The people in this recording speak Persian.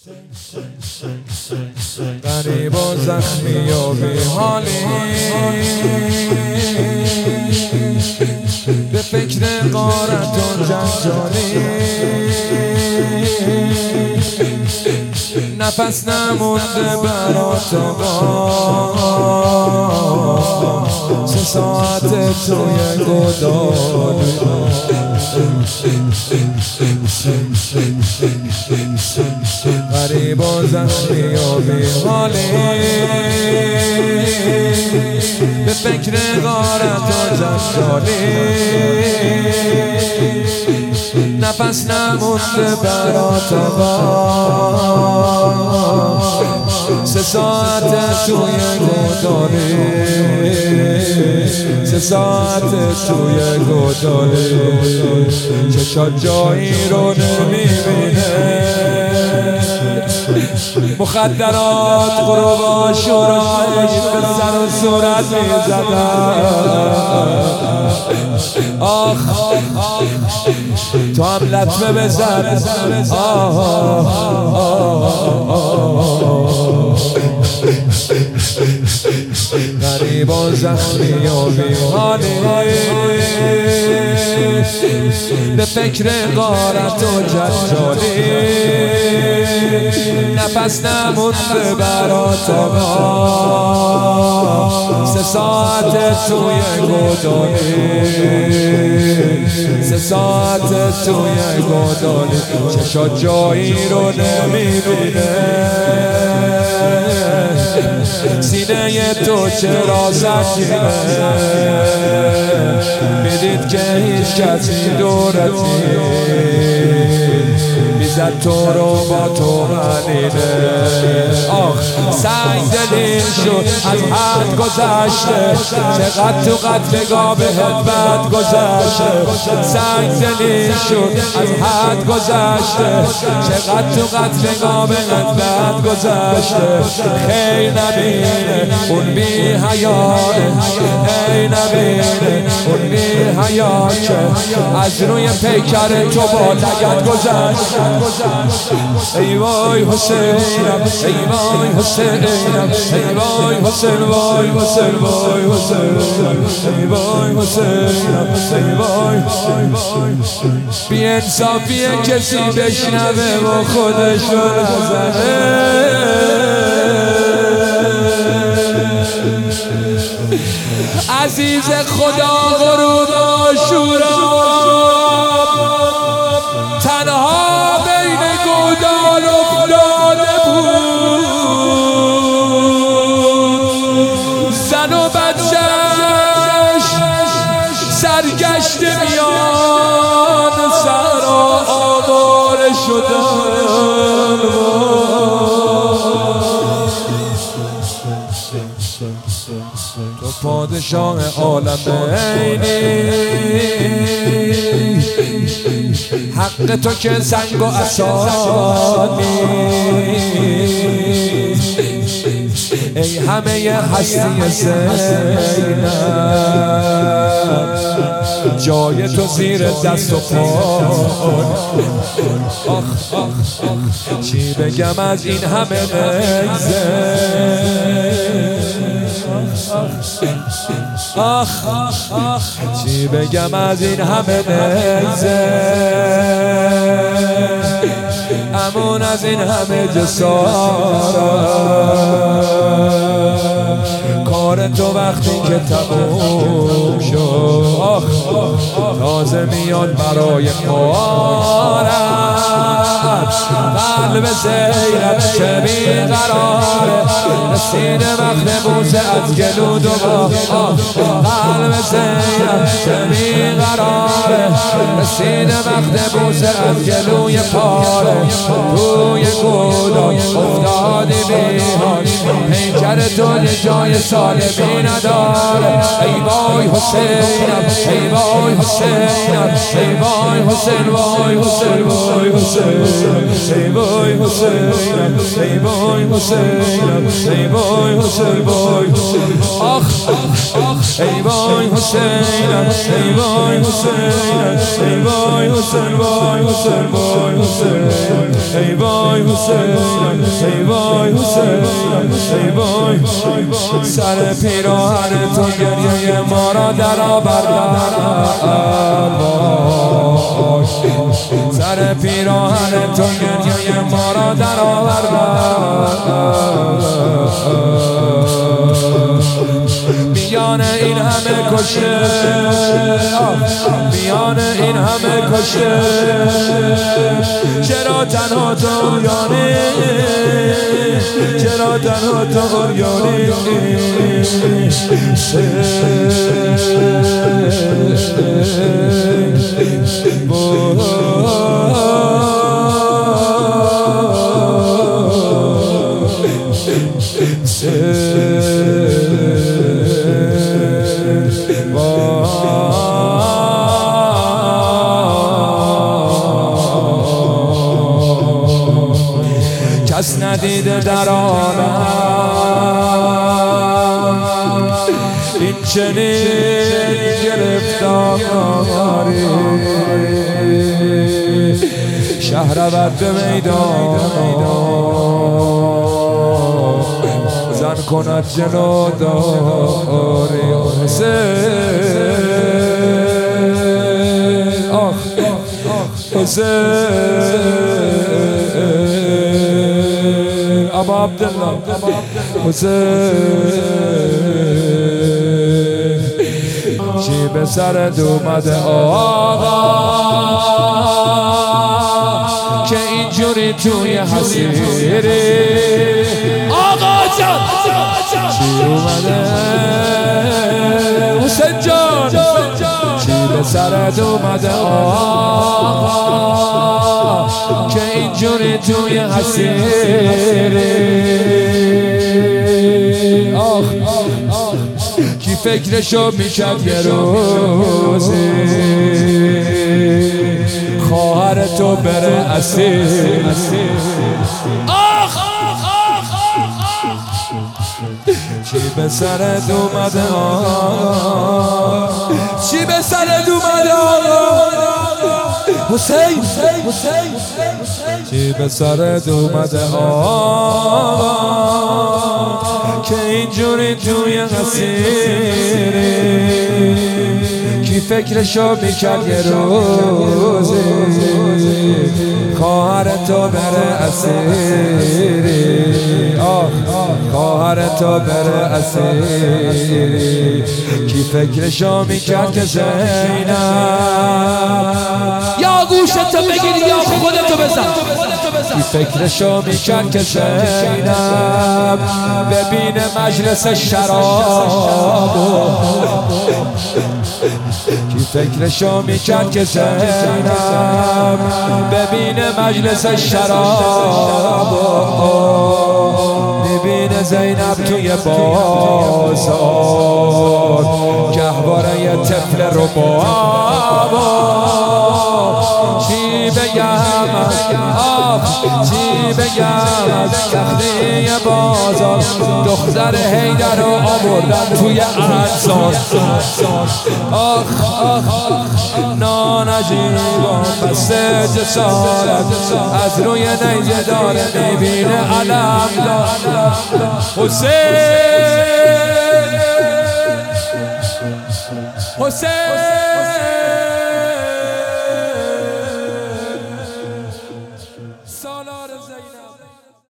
غریب و زخمی و بی‌حالی، به فکر غارت و جنجالی، نفس نمونده برات آقا، 3 ساعت توی گودالی. غریب و زخمی و بی‌حالی، به فکر غارت و جنجالی، نفس نمونده برات آقا، 3 ساعت توی گودالی، 3 ساعت توی گودالی. چشات جایی رو نمیبینه، مخدرات غروب آشورایش به سر و صورت میزدن. آخ تو هم لطمه بزن. غریب و زخمی و بی‌حالی، به فکر غارت و جنجالی، نفس نمونده برات آقا، 3 ساعت توی گودالی، 3 ساعت توی گودالی. چشات جایی رو نمیبینه، سینه تو چرا سنگینه، میدید که هیچ کسی دورتی، میزد تو رو با تو منینه. آخ سنگ دلیم شد از حد گذشته، چقدر تو قتلگاه بهت بد گذشته. سنگ دلیم شد از حد گذشته، چقدر تو قتلگاه بهت بد گذشته. خیلی نبینه اون بی حیاه، ای نبینه اون بی حیاه که از روی پیکر تو با لگد گذشت. ای وای حسینم، ای وای حسینم، ای وای حسین، وای حسین، وای حسین، ای وای حسینم، ای وای. بی انصافیه کسی بشنوه و خودشو نزنه. عزیز خدا غروب آشورا تنها بین گودال افتاده بود، زن و بچه‌ش سرگشت میان صحرا آواره شدن. تو پادشاه عالم عینی، حق تو که سنگ و عصا نیست. ای همه هستی زینب، جای تو زیر دست و پا. چی بگم از این همه نگذه، چی بگم از این همه نگذه، امون از این همه جسارت. کار تو وقتی که تموم شد، تازه میاد برای کارت. قلب زینب چه بیقراره، رسیده وقت بوسه از گلو دوباره. قلب زینب چه بیقراره، رسیده وقت بوسه از گلوی پاره. توی گودال افتادی بی‌حال، پیکر تو یه جای سالمی نداره. ای وای حسینم، ای وای حسینم، ای وای حسین، وای حسین، وای حسین، ای وای حسینم، ای وای حسینم، ای وای حسین، وای آخ ای وای حسینم، ای وای حسینم، ای وای حسین، وای حسین، وای حسین، ای وای حسینم، ای وای حسینم، ای وای. سر پیراهن تو گریه ما را در آوردن، سر پیراهن تو گریه ما را در آوردن. میان این همه کشته، میان این همه کشته، چرا تنها تو عریانی، چرا تنها تو عریانی. کس ندیده در عالم این چنین گرفتاری، شهر رود به میدان زن کند جلوداری. حسین آخ حسین ابا عبدالله حسین، چی به سرت اومده آقا که اینجوری توی حسیری؟ آقا جان چی اومده حسین جان، چی به سرت اومده آقا که اینجوری توی حسیری؟ آخ کی فکرشو میکرد یه روزی خواهر تو بره اسیر؟ آخ چی به سرت اومده آقا، چی به سرت اومده آقا حسین، چی به سرت اومده آقا که اینجوری توی حسیری؟ کی فکرشو میکرد یه روزی خواهر تو بره اسیری؟ خواهر تو بره اسیری؟ کی فکرشو میکرد که زینب یا گوشتو بگیری یا خودتو بزن، کی فکرشو میکرد که زینب ببینه مجلس شرابو؟ کی فکرشو میکرد که زینب ببینه مجلس شرابو؟ ببینه زینب توی بازار گهواره یه طفل ربابا. چی بگم چی بگم از تخته بازار، دختر حیدر رو آوردن توی انصار. آخ نانجیبان بسته جسارت از روی نیزه داره میبینه علم دار. حسین